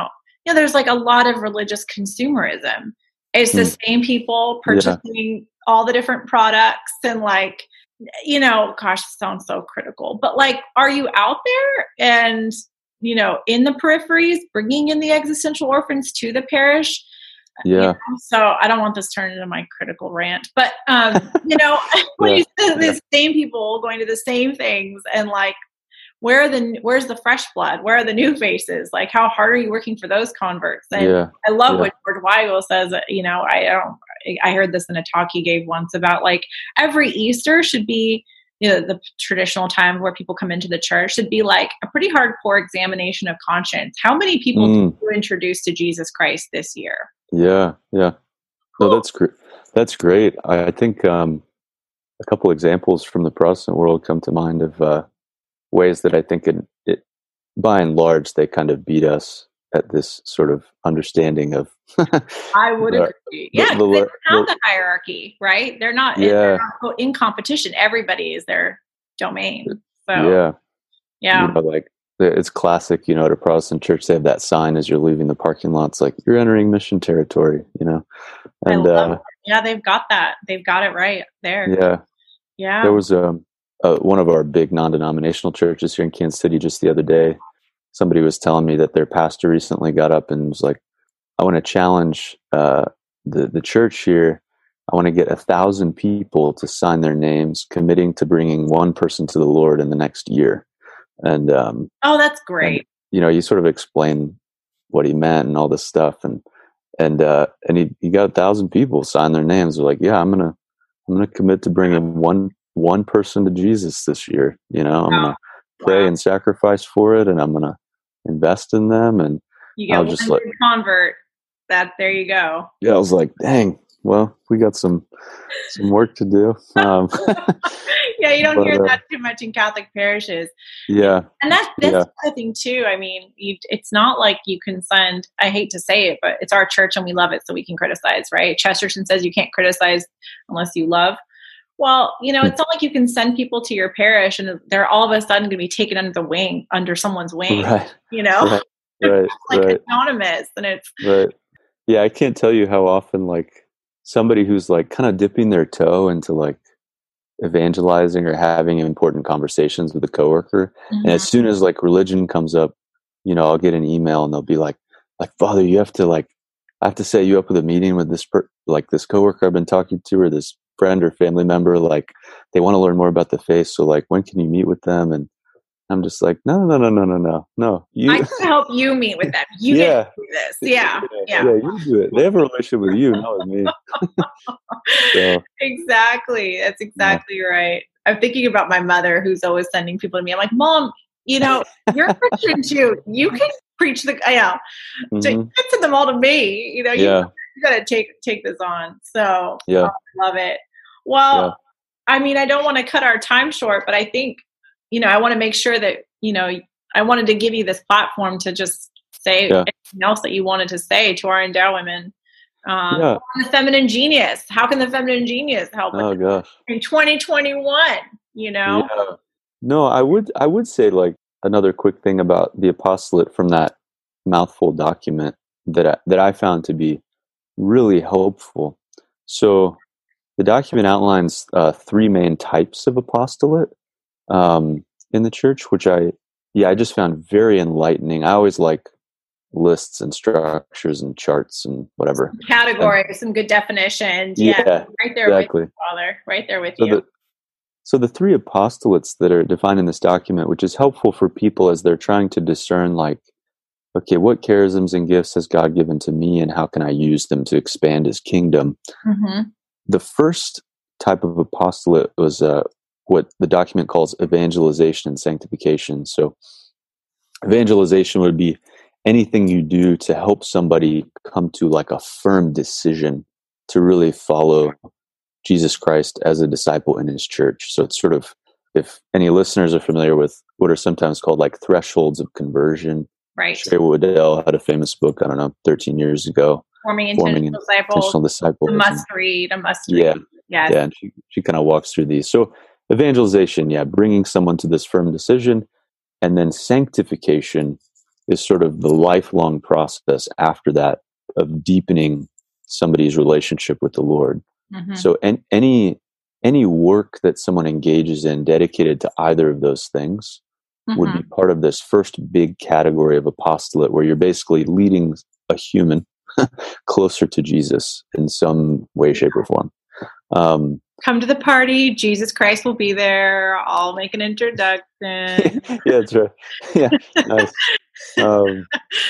Speaker 1: you know, there's like a lot of religious consumerism. It's the mm. same people purchasing yeah. all the different products and like, you know, gosh, it sounds so critical, but like, are you out there and, you know, in the peripheries, bringing in the existential orphans to the parish?
Speaker 2: Yeah.
Speaker 1: You know, so I don't want this turned into my critical rant, but, um, you know, when yeah. you see the yeah. same people going to the same things and like, where are the, where's the fresh blood? Where are the new faces? Like, how hard are you working for those converts? And
Speaker 2: yeah.
Speaker 1: I love
Speaker 2: yeah.
Speaker 1: what George Weigel says, you know, I don't, I heard this in a talk he gave once about like every Easter should be, you know, the traditional time where people come into the church should be like a pretty hardcore examination of conscience. How many people mm. did you introduce to Jesus Christ this year?
Speaker 2: Yeah. Yeah. No, that's great. That's great. I, I think um, a couple examples from the Protestant world come to mind of uh, ways that I think it, it, by and large, they kind of beat us at this sort of understanding of.
Speaker 1: I would
Speaker 2: the,
Speaker 1: agree. Yeah,
Speaker 2: the, the,
Speaker 1: they don't have
Speaker 2: the,
Speaker 1: the hierarchy, right? They're not,
Speaker 2: yeah.
Speaker 1: they're not in competition. Everybody is their domain. So,
Speaker 2: yeah.
Speaker 1: Yeah.
Speaker 2: You know, like it's classic, you know, at a Protestant church, they have that sign as you're leaving the parking lot. It's like, you're entering mission territory, you know? And, uh,
Speaker 1: yeah, they've got that. They've got it right there.
Speaker 2: Yeah.
Speaker 1: Yeah.
Speaker 2: There was um, uh, one of our big non-denominational churches here in Kansas City just the other day. Somebody was telling me that their pastor recently got up and was like, I want to challenge uh, the, the church here. I want to get a thousand people to sign their names, committing to bringing one person to the Lord in the next year. And um,
Speaker 1: oh, that's great.
Speaker 2: And, you know, you sort of explain what he meant and all this stuff, and and uh, and he, he got a thousand people sign their names. They're like, yeah, I'm gonna I'm gonna commit to bringing one one person to Jesus this year. You know, I'm wow. gonna pray wow. and sacrifice for it, and I'm gonna invest in them. And
Speaker 1: you get
Speaker 2: I
Speaker 1: one
Speaker 2: was just like,
Speaker 1: convert. That there you go.
Speaker 2: Yeah, I was like, dang. Well, we got some some work to do. Um,
Speaker 1: yeah, you don't
Speaker 2: but,
Speaker 1: hear
Speaker 2: uh,
Speaker 1: that too much in Catholic parishes.
Speaker 2: Yeah,
Speaker 1: and that's that's
Speaker 2: yeah.
Speaker 1: the thing too. I mean, you, it's not like you can send. I hate to say it, but it's our church and we love it, so we can criticize, right? Chesterton says you can't criticize unless you love. Well, you know, it's not like you can send people to your parish and they're all of a sudden going to be taken under the wing, under someone's wing.
Speaker 2: Right.
Speaker 1: You know,
Speaker 2: right, right,
Speaker 1: it's like
Speaker 2: right.
Speaker 1: anonymous, and it's
Speaker 2: right. Yeah, I can't tell you how often like somebody who's like kind of dipping their toe into like evangelizing or having important conversations with a coworker, mm-hmm. and as soon as like religion comes up, you know, I'll get an email and they'll be like, like Father, you have to like, I have to set you up with a meeting with this per- like this coworker I've been talking to, or this friend or family member. Like they want to learn more about the faith, so like when can you meet with them? And I'm just like, no, no, no, no, no, no, no. You,
Speaker 1: I can help you meet with them. You
Speaker 2: yeah.
Speaker 1: get to do this. Yeah.
Speaker 2: yeah.
Speaker 1: Yeah.
Speaker 2: Yeah. You do it. They have a relationship with you, not with me. So,
Speaker 1: exactly. That's exactly yeah. right. I'm thinking about my mother who's always sending people to me. I'm like, Mom, you know, you're a Christian too. You can preach the, you know, mm-hmm. so you can send them all to me. You know, you,
Speaker 2: yeah.
Speaker 1: you got to take, take this on. So
Speaker 2: yeah.
Speaker 1: oh, I love it. Well, yeah. I mean, I don't want to cut our time short, but I think, you know, I want to make sure that, you know, I wanted to give you this platform to just say
Speaker 2: yeah.
Speaker 1: anything else that you wanted to say to our Endow women. Um,
Speaker 2: yeah.
Speaker 1: The feminine genius. How can the feminine genius help
Speaker 2: oh,
Speaker 1: with
Speaker 2: gosh.
Speaker 1: in twenty twenty-one, you know?
Speaker 2: Yeah. No, I would, I would say like another quick thing about the apostolate from that mouthful document that I, that I found to be really helpful. So the document outlines uh, three main types of apostolate um, in the church, which I, yeah, I just found very enlightening. I always like lists and structures and charts and whatever.
Speaker 1: Some categories, and, some good definitions.
Speaker 2: Yeah,
Speaker 1: yeah right there
Speaker 2: exactly.
Speaker 1: with you, Father. Right there with
Speaker 2: so
Speaker 1: you.
Speaker 2: The, so the three apostolates that are defined in this document, which is helpful for people as they're trying to discern, like, okay, what charisms and gifts has God given to me, and how can I use them to expand His kingdom?
Speaker 1: Mm-hmm.
Speaker 2: The first type of apostolate was uh, what the document calls evangelization and sanctification. So evangelization would be anything you do to help somebody come to like a firm decision to really follow Jesus Christ as a disciple in His church. So it's sort of, if any listeners are familiar with what are sometimes called like thresholds of conversion.
Speaker 1: Right.
Speaker 2: Sherry Waddell had a famous book, I don't know, thirteen years ago.
Speaker 1: Forming intentional,
Speaker 2: Forming
Speaker 1: disciples.
Speaker 2: intentional disciples.
Speaker 1: A must read, a must read.
Speaker 2: Yeah.
Speaker 1: Yes.
Speaker 2: Yeah. And she, she kind of walks through these. So evangelization, yeah, bringing someone to this firm decision. And then sanctification is sort of the lifelong process after that of deepening somebody's relationship with the Lord. Mm-hmm. So and any any work that someone engages in dedicated to either of those things mm-hmm. would be part of this first big category of apostolate, where you're basically leading a human closer to Jesus in some way, shape, or form. Um,
Speaker 1: Come to the party. Jesus Christ will be there. I'll make an introduction.
Speaker 2: Yeah, that's right. Yeah, nice. Um,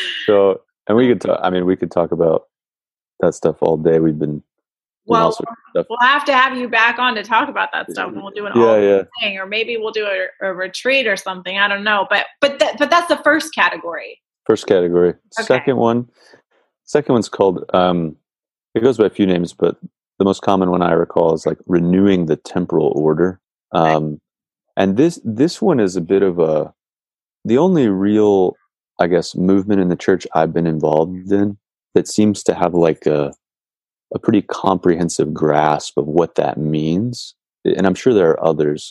Speaker 2: so, and we could talk. I mean, we could talk about that stuff all day. We've been
Speaker 1: well. We'll have to have you back on to talk about that stuff, and we'll do an
Speaker 2: yeah,
Speaker 1: all
Speaker 2: yeah.
Speaker 1: thing, or maybe we'll do a, a retreat or something. I don't know, but but th- but that's the first category.
Speaker 2: First category.
Speaker 1: Okay.
Speaker 2: Second one. Second one's called. Um, it goes by a few names, but the most common one I recall is like renewing the temporal order. Um, right. And this this one is a bit of a the only real, I guess, movement in the church I've been involved in that seems to have like a a pretty comprehensive grasp of what that means. And I'm sure there are others,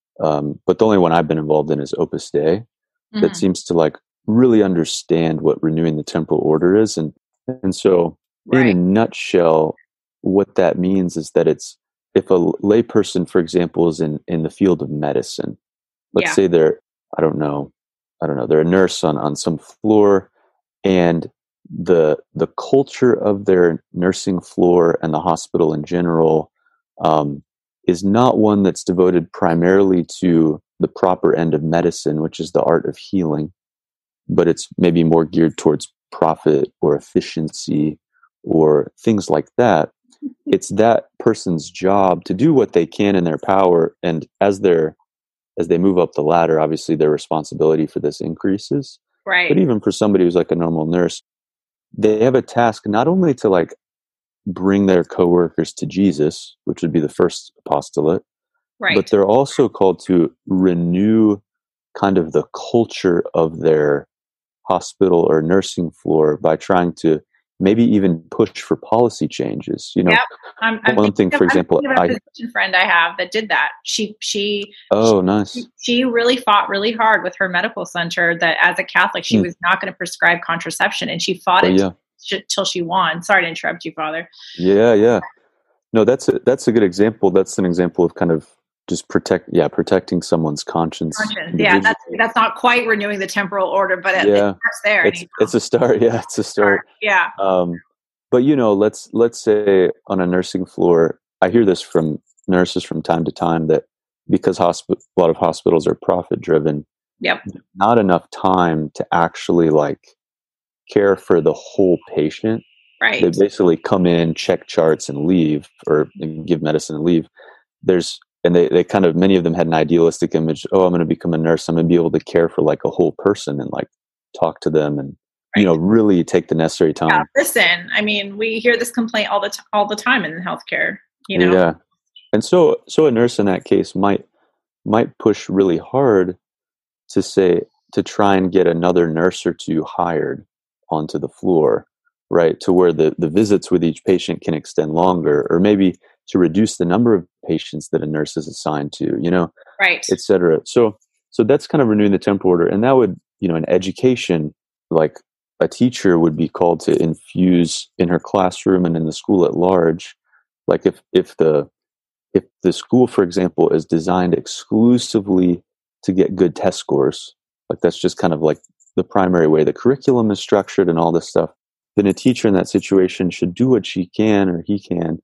Speaker 2: um, but the only one I've been involved in is Opus Dei, mm-hmm. that seems to like really understand what renewing the temporal order is. And and so, right. in a nutshell, what that means is that it's if a layperson, for example, is in, in the field of medicine, let's yeah. say they're, I don't know, I don't know, they're a nurse on, on some floor, and the the culture of their nursing floor and the hospital in general um, is not one that's devoted primarily to the proper end of medicine, which is the art of healing, but it's maybe more geared towards profit or efficiency or things like that. It's that person's job to do what they can in their power, and as they're as they move up the ladder, obviously their responsibility for this increases.
Speaker 1: Right.
Speaker 2: But even for somebody who's like a normal nurse, they have a task not only to like bring their coworkers to Jesus, which would be the first apostolate,
Speaker 1: right.
Speaker 2: but they're also called to renew kind of the culture of their hospital or nursing floor by trying to maybe even push for policy changes. You know,
Speaker 1: yep. I'm, I'm
Speaker 2: one thing,
Speaker 1: of,
Speaker 2: for example,
Speaker 1: I'm a physician friend I have that did that. She, she,
Speaker 2: oh,
Speaker 1: she,
Speaker 2: nice.
Speaker 1: She, she really fought really hard with her medical center that as a Catholic, she mm. was not going to prescribe contraception, and she fought
Speaker 2: oh,
Speaker 1: it
Speaker 2: yeah.
Speaker 1: t- till she won. Sorry to interrupt you, Father.
Speaker 2: Yeah. Yeah. No, that's a, that's a good example. That's an example of kind of just protect, yeah, protecting someone's conscience.
Speaker 1: conscience. Yeah, that's that's not quite renewing the temporal order, but it,
Speaker 2: yeah.
Speaker 1: it starts there.
Speaker 2: It's, it's a start. Yeah, it's a start.
Speaker 1: Yeah.
Speaker 2: Um, but you know, let's let's say on a nursing floor, I hear this from nurses from time to time that because hospi- a lot of hospitals are profit driven.
Speaker 1: Yep.
Speaker 2: Not enough time to actually like care for the whole patient.
Speaker 1: Right.
Speaker 2: They basically come in, check charts, and leave, or give medicine and leave. There's and they, they kind of many of them had an idealistic image. Oh, I'm going to become a nurse. I'm going to be able to care for like a whole person and like talk to them and right. you know really take the necessary time.
Speaker 1: Yeah, listen, I mean, we hear this complaint all the t- all the time in healthcare. You know.
Speaker 2: Yeah, and so so a nurse in that case might might push really hard to say to try and get another nurse or two hired onto the floor, right, to where the, the visits with each patient can extend longer, or maybe to reduce the number of patients that a nurse is assigned to, you know,
Speaker 1: right,
Speaker 2: et cetera. So, so that's kind of renewing the temporal order. And that would, you know, in education, like a teacher would be called to infuse in her classroom and in the school at large. Like if, if the, if the school, for example, is designed exclusively to get good test scores, like that's just kind of like the primary way the curriculum is structured and all this stuff, then a teacher in that situation should do what she can or he can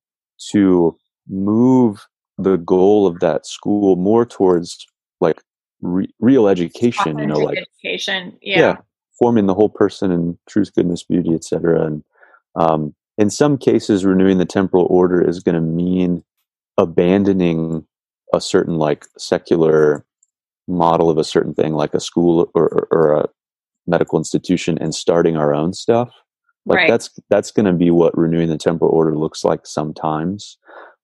Speaker 2: to move the goal of that school more towards like re- real education,
Speaker 1: authentic,
Speaker 2: you know, like
Speaker 1: education, yeah.
Speaker 2: yeah, forming the whole person in truth, goodness, beauty, et cetera. And um, in some cases, renewing the temporal order is going to mean abandoning a certain like secular model of a certain thing, like a school or, or, or a medical institution, and starting our own stuff. Like
Speaker 1: right.
Speaker 2: that's that's going to be what renewing the temporal order looks like sometimes,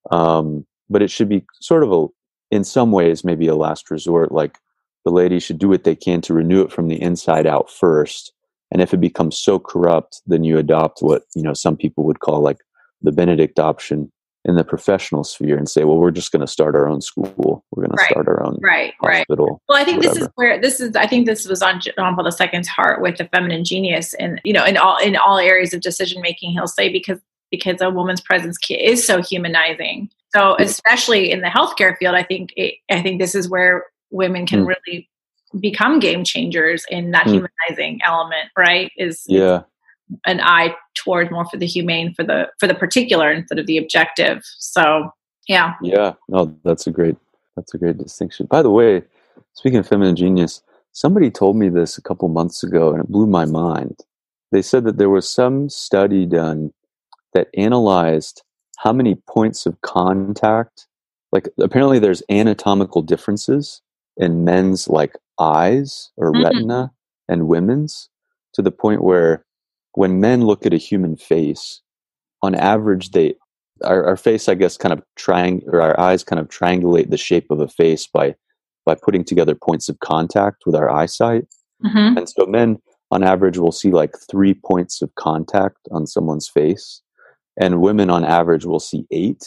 Speaker 2: um, but it should be sort of a, in some ways, maybe a last resort. Like the ladies should do what they can to renew it from the inside out first, and if it becomes so corrupt, then you adopt what you know some people would call like the Benedict option, in the professional sphere and say, well, we're just going to start our own school. We're going to
Speaker 1: right.
Speaker 2: start our own
Speaker 1: right,
Speaker 2: hospital.
Speaker 1: Right. Well, I think
Speaker 2: whatever.
Speaker 1: this is where this is. I think this was on John Paul the Second's heart with the feminine genius, and you know, in all in all areas of decision making, he'll say because because a woman's presence is so humanizing. So, especially in the healthcare field, I think it, I think this is where women can mm. really become game changers in that mm. humanizing element. Right? Is
Speaker 2: yeah.
Speaker 1: an eye toward more for the humane, for the for the particular instead of the objective. So, yeah.
Speaker 2: Yeah. No, that's a great that's a great distinction. By the way, speaking of feminine genius, somebody told me this a couple months ago, and it blew my mind. They said that there was some study done that analyzed how many points of contact, like apparently there's anatomical differences in men's like eyes or mm-hmm. retina and women's, to the point where when men look at a human face, on average, they our, our face, I guess, kind of triang or our eyes kind of triangulate the shape of a face by by putting together points of contact with our eyesight. Mm-hmm. And so men, on average, will see like three points of contact on someone's face, and women, on average, will see eight.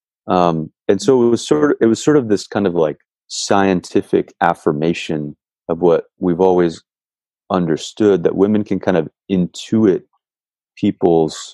Speaker 2: Um, and so it was sort of it was sort of this kind of like scientific affirmation of what we've always understood, that women can kind of intuit people's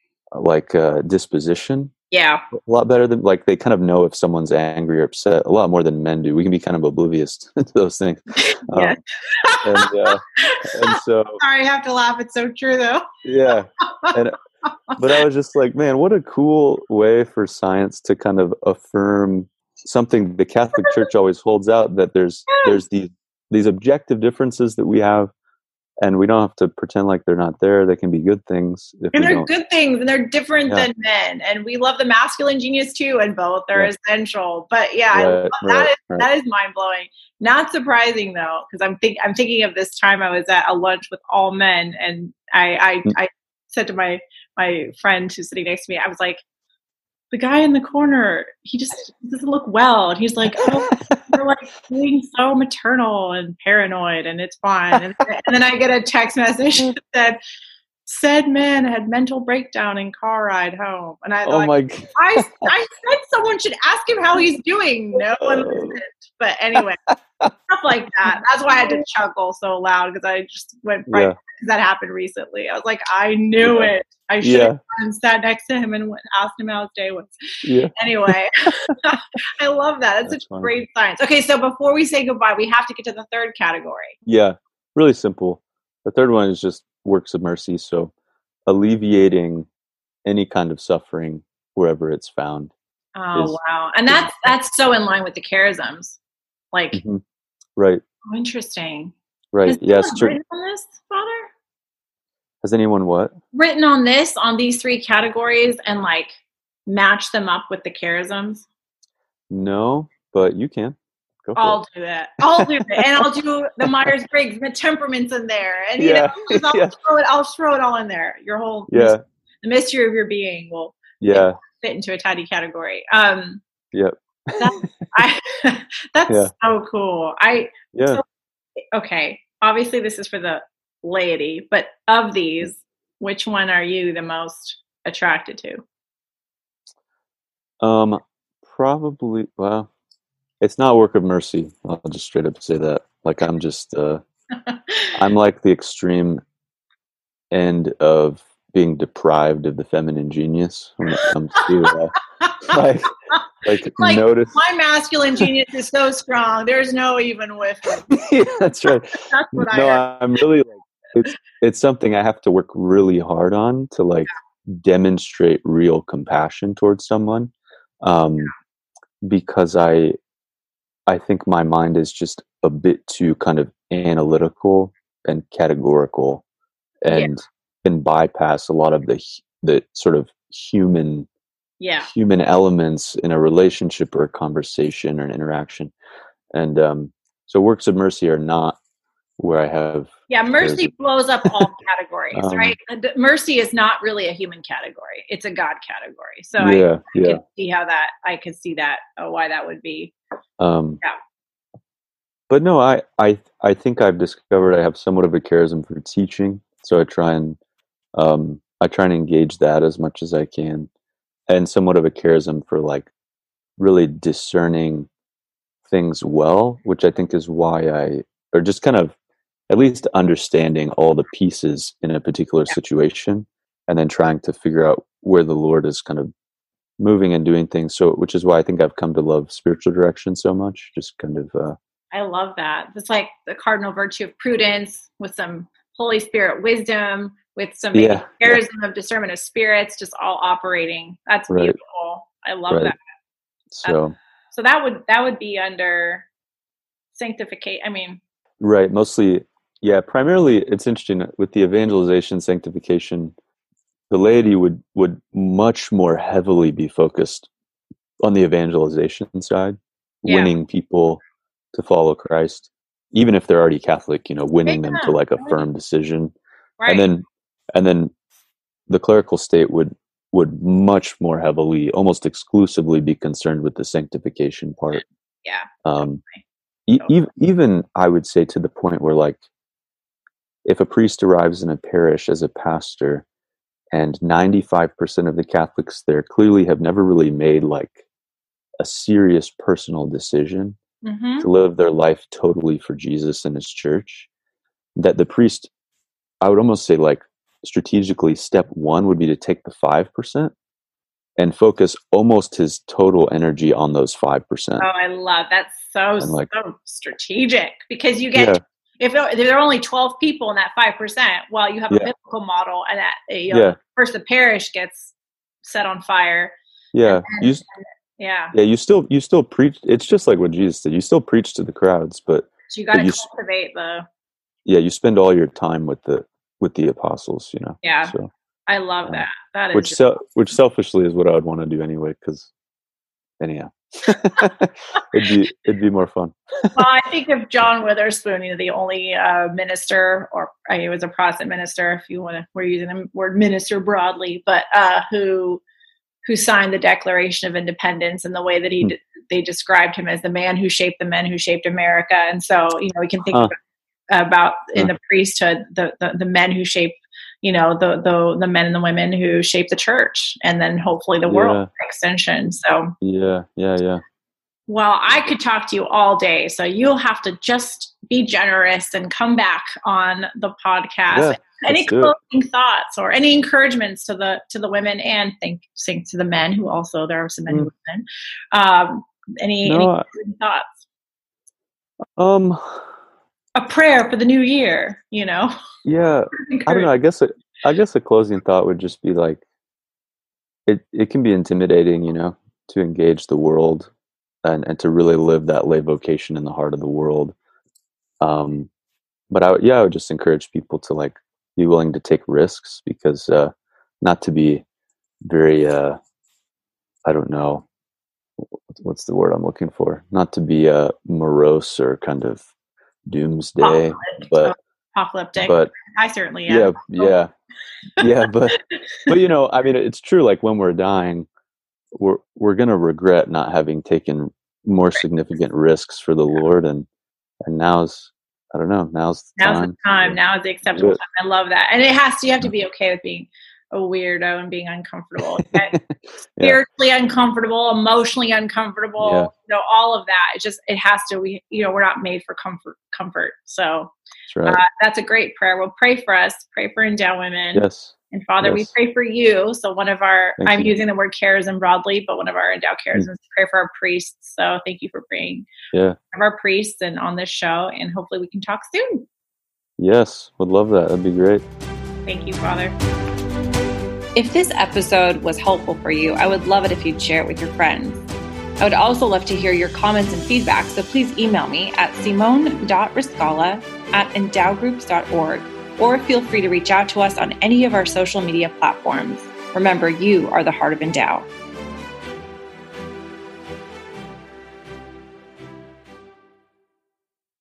Speaker 2: like uh, disposition.
Speaker 1: Yeah.
Speaker 2: A lot better than, like, they kind of know if someone's angry or upset a lot more than men do. We can be kind of oblivious to those things.
Speaker 1: Yeah.
Speaker 2: Um, and, uh, and so.
Speaker 1: Sorry, I have to laugh. It's so true, though.
Speaker 2: Yeah. And, but I was just like, man, what a cool way for science to kind of affirm something the Catholic Church always holds out, that there's there's these these objective differences that we have, and we don't have to pretend like they're not there. They can be good things. If
Speaker 1: and they're
Speaker 2: don't.
Speaker 1: good things, and they're different yeah. than men. And we love the masculine genius too, and both are yeah. essential. But yeah,
Speaker 2: right,
Speaker 1: I love,
Speaker 2: right,
Speaker 1: that is
Speaker 2: right.
Speaker 1: that is mind blowing. Not surprising though, because I'm think I'm thinking of this time I was at a lunch with all men, and I I, mm. I said to my my friend who's sitting next to me, I was like, the guy in the corner, he just doesn't look well. And he's like, oh, you're like being so maternal and paranoid, and it's fine. And, and then I get a text message that said, said man had mental breakdown in car ride home. And I
Speaker 2: oh
Speaker 1: like,
Speaker 2: my God.
Speaker 1: I, I said someone should ask him how he's doing. No one listened. But anyway, stuff like that. That's why I had to chuckle so loud, because I just went right, because yeah. that happened recently. I was like, I knew yeah. it. I should have yeah. sat next to him and went, asked him how his day was.
Speaker 2: Yeah.
Speaker 1: Anyway, I love that. That's, That's such funny. Great science. Okay, so before we say goodbye, we have to get to the third category.
Speaker 2: Yeah, really simple. The third one is just works of mercy. So alleviating any kind of suffering wherever it's found.
Speaker 1: Oh, is, wow. And that's is, that's so in line with the charisms. Like,
Speaker 2: mm-hmm. right.
Speaker 1: Oh, interesting.
Speaker 2: Right.
Speaker 1: Has
Speaker 2: yes.
Speaker 1: Yes, written on this, Father?
Speaker 2: Has anyone what?
Speaker 1: Written on this, on these three categories, and like match them up with the charisms?
Speaker 2: No, but you can. Go for
Speaker 1: I'll
Speaker 2: it.
Speaker 1: do it. I'll do it. And I'll do the Myers-Briggs, the temperaments in there. And, you
Speaker 2: yeah.
Speaker 1: know, I'll,
Speaker 2: yeah.
Speaker 1: throw it, I'll throw it all in there. Your whole,
Speaker 2: yeah.
Speaker 1: mystery, the mystery of your being will
Speaker 2: yeah.
Speaker 1: fit into a tidy category. Um,
Speaker 2: yep.
Speaker 1: That's, I, that's
Speaker 2: yeah.
Speaker 1: so cool. I,
Speaker 2: yeah.
Speaker 1: So, okay. Obviously this is for the laity, but of these, which one are you the most attracted to?
Speaker 2: Um, probably, well, it's not a work of mercy. I'll just straight up say that. Like, I'm just, uh, I'm like the extreme end of being deprived of the feminine genius when it comes to, uh, like, like,
Speaker 1: like
Speaker 2: notice.
Speaker 1: My masculine genius is so strong. There's no even with it.
Speaker 2: Yeah, that's right.
Speaker 1: That's what
Speaker 2: no,
Speaker 1: I
Speaker 2: I'm really like, it's, it's something I have to work really hard on to like yeah. demonstrate real compassion towards someone. Um, yeah. because I, I think my mind is just a bit too kind of analytical and categorical, and yeah. can bypass a lot of the the sort of human
Speaker 1: yeah.
Speaker 2: human elements in a relationship or a conversation or an interaction. And um, so works of mercy are not where I have.
Speaker 1: Yeah, mercy blows up all categories, um, right? Mercy is not really a human category; it's a God category. So
Speaker 2: yeah,
Speaker 1: I, I
Speaker 2: yeah.
Speaker 1: can see how that. I could see that. Oh, why that would be.
Speaker 2: Um,
Speaker 1: yeah.
Speaker 2: But no, I, I, I think I've discovered I have somewhat of a charism for teaching. So I try and, um, I try and engage that as much as I can. and somewhat of a charism for like really discerning things well, which I think is why I, or just kind of at least understanding all the pieces in a particular
Speaker 1: Yeah.
Speaker 2: situation, and then trying to figure out where the Lord is kind of moving and doing things. So, which is why I think I've come to love spiritual direction so much. Just kind of, uh,
Speaker 1: I love that. It's like the cardinal virtue of prudence with some Holy Spirit wisdom, with some maybe
Speaker 2: yeah,
Speaker 1: charism
Speaker 2: yeah,
Speaker 1: of discernment of spirits, just all operating. That's
Speaker 2: right,
Speaker 1: beautiful. I love
Speaker 2: right.
Speaker 1: that.
Speaker 2: So,
Speaker 1: So that would that would be under sanctification. I mean,
Speaker 2: right, mostly, yeah, primarily it's interesting with the evangelization, sanctification, the laity would, would much more heavily be focused on the evangelization side,
Speaker 1: yeah.
Speaker 2: winning people to follow Christ, even if they're already Catholic, you know, winning them to
Speaker 1: Yeah,
Speaker 2: like a
Speaker 1: right.
Speaker 2: firm decision.
Speaker 1: Right.
Speaker 2: And then, and then the clerical state would, would much more heavily, almost exclusively be concerned with the sanctification part.
Speaker 1: Yeah.
Speaker 2: Um,
Speaker 1: Totally.
Speaker 2: e- even I would say to the point where like, if a priest arrives in a parish as a pastor and ninety-five percent of the Catholics there clearly have never really made like a serious personal decision
Speaker 1: Mm-hmm.
Speaker 2: to live their life totally for Jesus and his church, that the priest, I would almost say like strategically, step one would be to take the five percent and focus almost his total energy on those five percent.
Speaker 1: Oh, I love that. So,
Speaker 2: And like,
Speaker 1: so strategic, because you get,
Speaker 2: yeah,
Speaker 1: if there, if there are only twelve people in that five percent, well, you have a
Speaker 2: yeah,
Speaker 1: biblical model, and that, you know,
Speaker 2: yeah,
Speaker 1: first the parish gets set on fire.
Speaker 2: yeah.
Speaker 1: And
Speaker 2: You,
Speaker 1: then,
Speaker 2: s-
Speaker 1: yeah.
Speaker 2: yeah, you still, you still preach. It's just like what Jesus did. You still preach to the crowds, but,
Speaker 1: So you got
Speaker 2: but
Speaker 1: to
Speaker 2: you, s-
Speaker 1: cultivate the,
Speaker 2: yeah, you spend all your time with the, with the apostles, you know,
Speaker 1: yeah.
Speaker 2: so,
Speaker 1: I love
Speaker 2: um,
Speaker 1: that. That is
Speaker 2: which,
Speaker 1: just,
Speaker 2: se- which selfishly is what I would want to do anyway. Cause anyhow, it'd be, it'd be more fun.
Speaker 1: well, I think of John Witherspoon, you know, the only uh, minister, or I mean, he was a Protestant minister, if you want to, we're using the word minister broadly, but uh, who who signed the Declaration of Independence, and the way that he
Speaker 2: Hmm.
Speaker 1: de- they described him as the man who shaped the men who shaped America. And so, you know, we can think
Speaker 2: Huh.
Speaker 1: about, about in
Speaker 2: Huh.
Speaker 1: the priesthood, the, the the men who shape, you know, the the the men and the women who shape the church, and then hopefully the world
Speaker 2: Yeah.
Speaker 1: by extension. So.
Speaker 2: Yeah, yeah, yeah.
Speaker 1: Well, I could talk to you all day, so you'll have to just be generous and come back on the podcast.
Speaker 2: Yeah,
Speaker 1: Any
Speaker 2: let's do it.
Speaker 1: closing thoughts or any encouragements to the to the women, and think think to the men, who also there are some men who
Speaker 2: Mm.
Speaker 1: women. Um, any any
Speaker 2: No, I-
Speaker 1: closing thoughts?
Speaker 2: um,
Speaker 1: A prayer for the new year, you know.
Speaker 2: yeah, I don't know. I guess, a, I guess a closing thought would just be like, it, it can be intimidating, you know, to engage the world and, and to really live that lay vocation in the heart of the world. Um, but I would, yeah, I would just encourage people to like be willing to take risks, because, uh, not to be very, uh, I don't know, what's the word I'm looking for? Not to be, uh, morose or kind of doomsday, but,
Speaker 1: Apocalyptic.
Speaker 2: but
Speaker 1: I certainly am.
Speaker 2: yeah, yeah, yeah, but, but you know, I mean, it's true. Like when we're dying, we're we're gonna regret not having taken more significant risks for the Lord, and and now's, I don't know, now's the
Speaker 1: Now's
Speaker 2: time.
Speaker 1: the time. Now is the acceptable
Speaker 2: Good.
Speaker 1: time. I love that. And it has to, you have to be okay with being a weirdo and being uncomfortable.
Speaker 2: Yeah,
Speaker 1: Spiritually uncomfortable, emotionally uncomfortable,
Speaker 2: Yeah.
Speaker 1: you know, all of that. It just, it has to, we, you know, we're not made for comfort, comfort. So
Speaker 2: that's right.
Speaker 1: uh, that's a great prayer. Well, pray for us, pray for Endow Women.
Speaker 2: Yes.
Speaker 1: And Father, we
Speaker 2: Yes.
Speaker 1: pray for you. So one of our,
Speaker 2: Thank
Speaker 1: I'm
Speaker 2: you.
Speaker 1: using the word charism broadly, but one of our Endow charisms,
Speaker 2: Mm.
Speaker 1: pray for our priests. So thank you for praying
Speaker 2: Yeah.
Speaker 1: for our priests and on this show. And hopefully we can talk soon.
Speaker 2: Yes. Would love that. That'd be great.
Speaker 1: Thank you, Father. If this episode was helpful for you, I would love it if you'd share it with your friends. I would also love to hear your comments and feedback, so please email me at simone dot riscala at endowgroups dot org, or feel free to reach out to us on any of our social media platforms. Remember, you are the heart of Endow.